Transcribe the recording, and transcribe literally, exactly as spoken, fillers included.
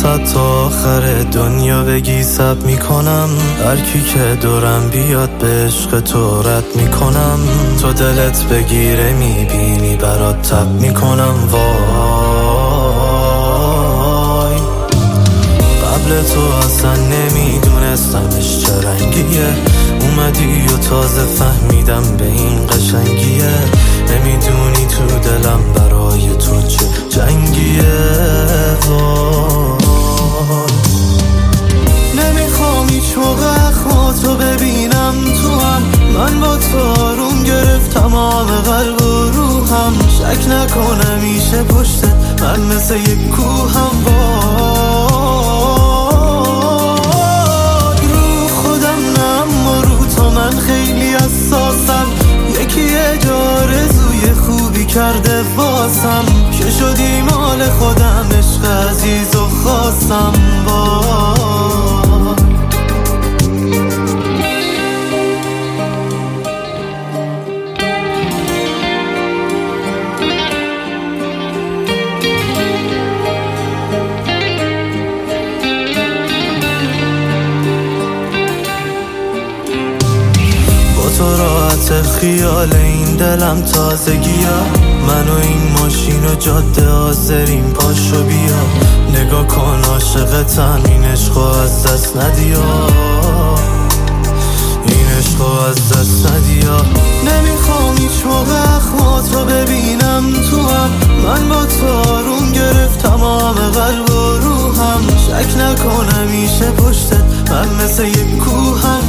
واسه تا آخر دنیا بگی سب میکنم، هر کی که دورم بیاد به عشق تو رد میکنم. تو دلت بگیره میبینی برات تب میکنم. وای قبل تو اصلا نمیدونستمش چه رنگیه، اومدی و تازه فهمیدم به این قشنگیه. نمیدونی تو دلم برای تو چه جنگیه. وای نمیخوام هیچ موقع اخماتو ببینم تو هم، من با تو آروم گرفت تمام قلب و روحم. شک نکنم میشه پشتت من مثل یک کوهم. وای رو خودم نه اما رو تو من خیلی حساسم. یکی یه جارزوی خوبی کرده واسم که شدی مال خودم، عشق عزیز و خواستم. وای تو راحت خیال این دلم تازگیه. من و این ماشین و جاده حاضرین پاشو بیا. نگاه کن عاشقتم این عشقو از دست ندیا، این عشقو از دست ندیا. نمیخوام هیچ موقع اخماتو ببینم تو هم، من با تو آروم گرفت تمام قلب و روحم. شک نکنم میشه پشتت من مثل یک کوهم.